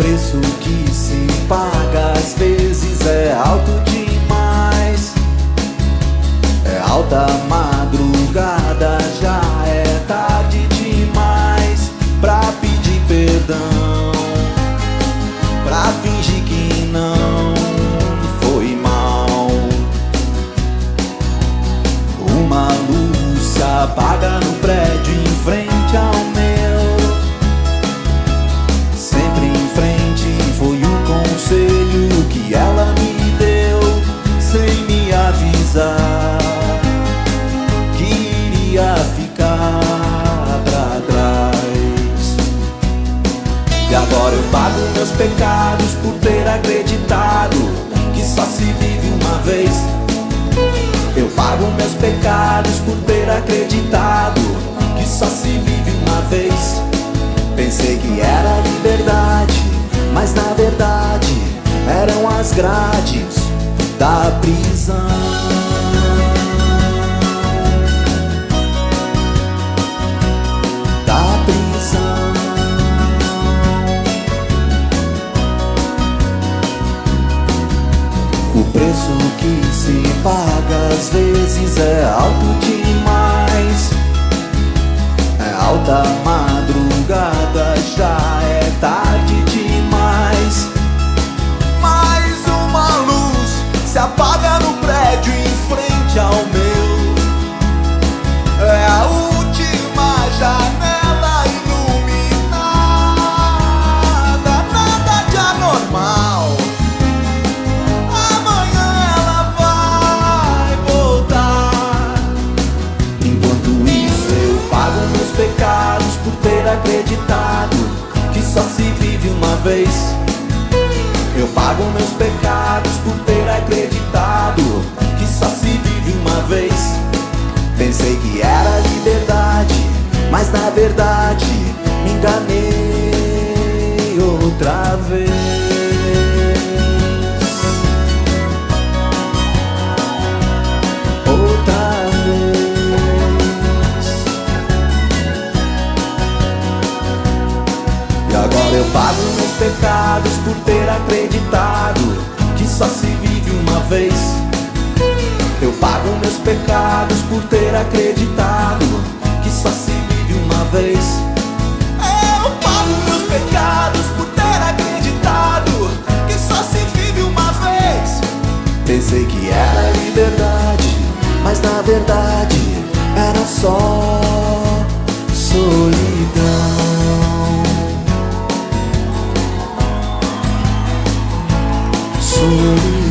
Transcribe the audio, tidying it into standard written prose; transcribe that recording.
preço que se paga às vezes é alto demais. É alta madrugada, já é tarde demais pra pedir perdão, pra fingir que não foi mal. Uma luz se apaga no prédio em frente ao meu. Sempre em frente foi o conselho que ela me deu, sem me avisar que iria ficar pra trás. E agora eu pago meus pecados por ter acreditado que só se vive uma vez. Eu pago meus pecados por ter acreditado que só se vive uma vez. Pensei que era liberdade, mas na verdade eram as grades da prisão. Da prisão. O preço que se paga às vezes é alto demais. É alta madrugada, já é tarde demais. Mais uma luz se apaga no prédio em frente ao meu. É a última janela iluminada, nada de anormal. Amanhã ela vai voltar. Enquanto isso eu pago meus pecados por ter acreditado que só se vive uma vez. Eu pago meus pecados por ter acreditado que só se vive uma vez. Pensei que era liberdade, mas na verdade me enganei outra vez. Outra vez. E agora eu pago meus pecados por ter acreditado que só se vive uma vez. Eu pago meus pecados por ter acreditado que só se vive uma vez. Eu pago meus pecados por ter acreditado que só se vive uma vez. Pensei que era liberdade, mas na verdade era só solidão. Solidão.